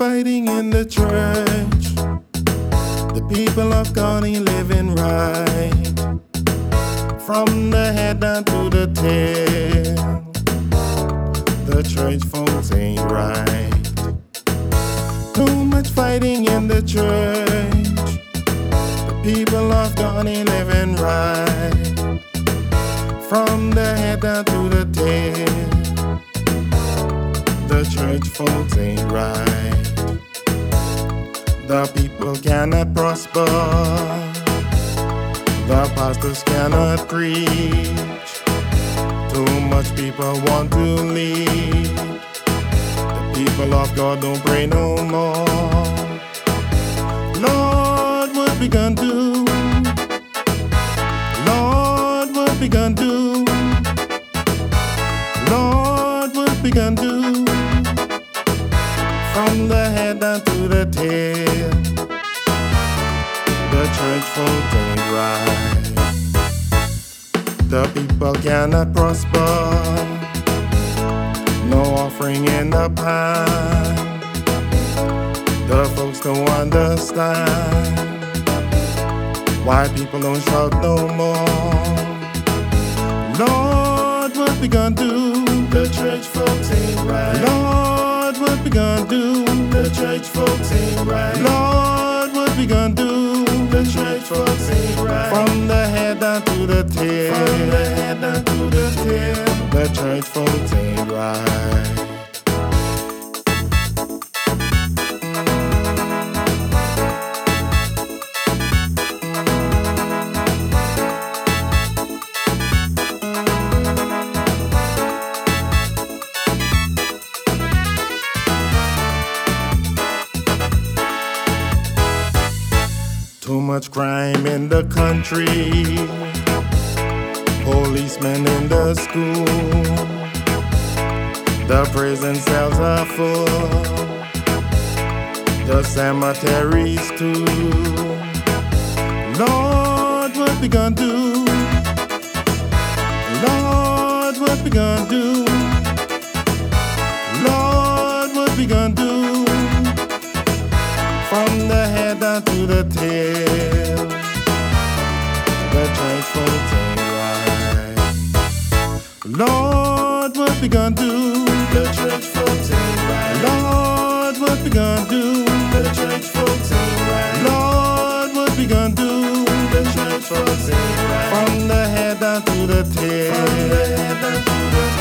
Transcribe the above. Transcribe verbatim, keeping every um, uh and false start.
fighting in the church. The people of God ain't living right. From the head down to the tail, the church folks ain't right. Too much fighting in the church. The people of God ain't living right. From the head down to the tail, the church folks ain't right. The people cannot prosper. The pastors cannot preach. Too much people want to lead. The people of God don't pray no more. Lord, what we gonna do? Lord, what we gonna do? Lord, what we gonna do? From the head down to the tail, the church folks ain't right. The people cannot prosper. No offering in the pan. The folks don't understand why people don't shout no more. Lord, what we gonna do? The church folks ain't right. Lord, what we gonna do? The church folks ain't right. Lord, what we gonna do? The church folks ain't right. From the head down to the tail, from the head down to the tail, the church folks ain't right. Too much crime in the country. Policemen in the school. The prison cells are full. The cemeteries too. Lord, what we gonna do? Lord, what we gonna do? Lord, what we gonna do? From the head down to the tail, the church folks ain't right. Lord, what we gonna do? The church folks ain't right. Lord, what we gonna do? The church folks ain't right. Lord, what we gonna do? The church folks ain't right. From the head down to the tail, from the head down to the